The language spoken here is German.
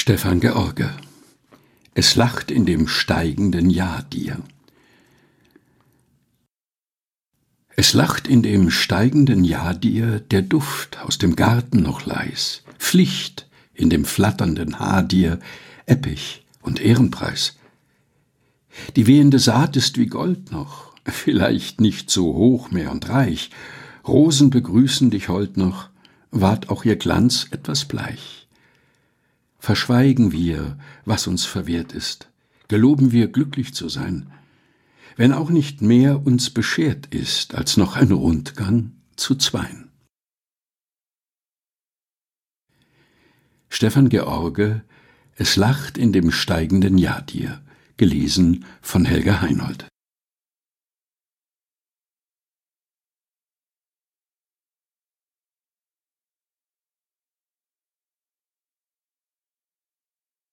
Stefan George. Es lacht in dem steigenden Jahr dir. Es lacht in dem steigenden Jahr dir der Duft aus dem Garten noch leis, Pflicht in dem flatternden Haar dir, Eppich und Ehrenpreis. Die wehende Saat ist wie Gold noch, vielleicht nicht so hoch mehr und reich, Rosen begrüßen dich heut noch, ward auch ihr Glanz etwas bleich. Verschweigen wir, was uns verwehrt ist, geloben wir glücklich zu sein, wenn auch nicht mehr uns beschert ist, als noch ein Rundgang zu zweien. Stefan George. Es lacht in dem steigenden Jahr dir, gelesen von Helga Heinold.